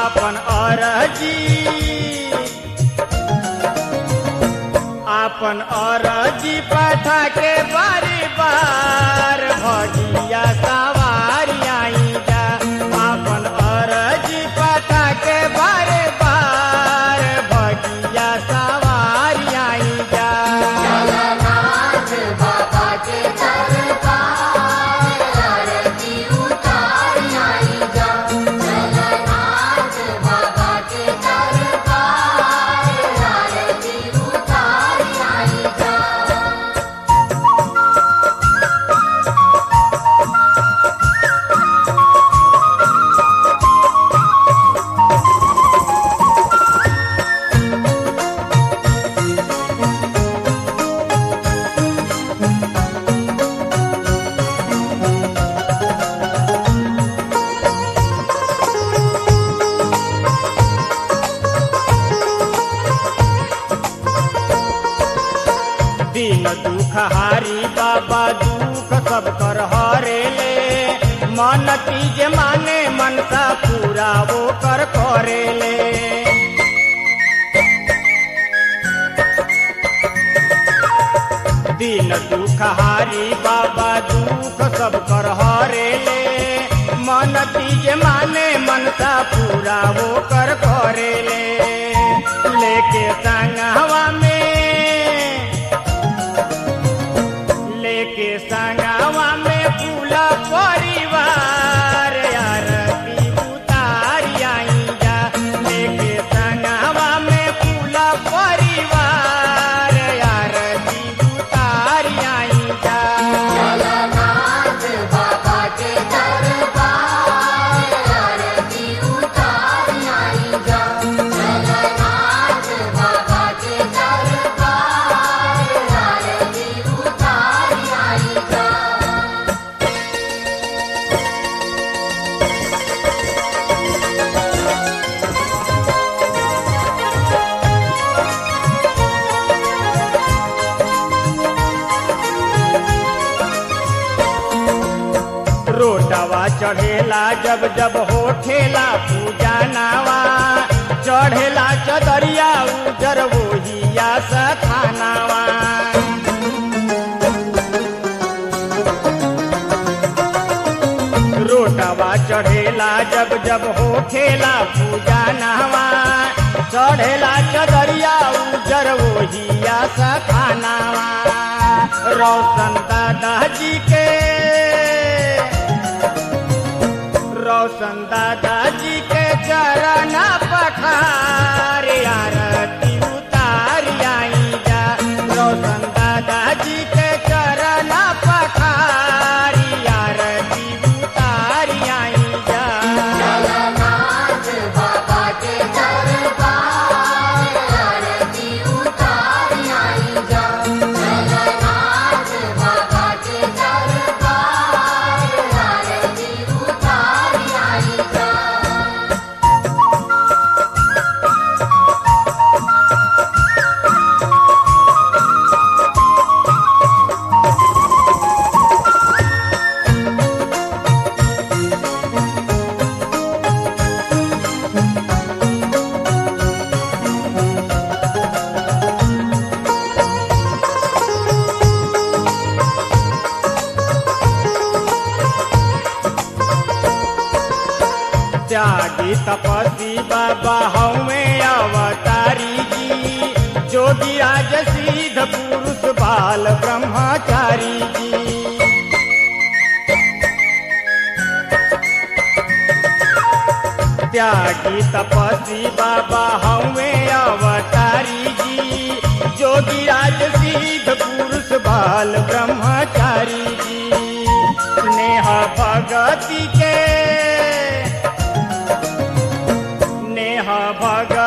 आपन अरजी पठा के बारी बार भगिया सवारी आई जा। आपन अरजी पठा के बारी बार भगिया सवारी आई जा। जगन्नाथ बाबा के दरबार आरती उतार आई जा। जगन्नाथ बाबा के दरबार आरती उतार आई जा। दिन दुख हारी बाबा दुख सब कर हरे ले। मन तीज माने मनसा पूरा वो कर करे ले। दिन दुख हारी बाबा दुख सब कर हरे ले। मन तीज माने मनसा पूरा वो कर करे ले। लेके संगवा में लेके संगवा में पूरा परिवार आरती उतारी आई जा। लेके संगवा में पूरा परिवार आरती उतारी आई जा। जगन्नाथ बाबा के दरबार आरती उतार आई जा। जगन्नाथ बाबा के दरबार आरती उतार आई जा। रोटवा चढ़ेला जब जब होठेला पूजा नावा। चढ़ेला चदरिया उजर वोहिया सखानावा। रोटवा चढ़ेला जब जब होठेला पूजा नावा। चढ़ेला चदरिया उजर वोहिया सखानावा। रोशन दादा जी के रोशन दादाजी के चरण पखार आरती उतारी आई जा। रोशन दादाजी के चरण पखार आरती उतारी आई जा। जगन्नाथ बाबा के दरबार आरती उतार आई जा। जगन्नाथ बाबा के दरबार आरती उतार आई जा। त्यागी तपस्वी बाबा हमें अवतारी जी। जोगी राज सिद्ध पुरुष बाल ब्रह्मचारी जी। त्यागी तपस्वी बाबा हमें अवतारी जी। जोगी राज सिद्ध पुरुष बाल ब्रह्मचारी जी। स्नेह भगति के नेह भग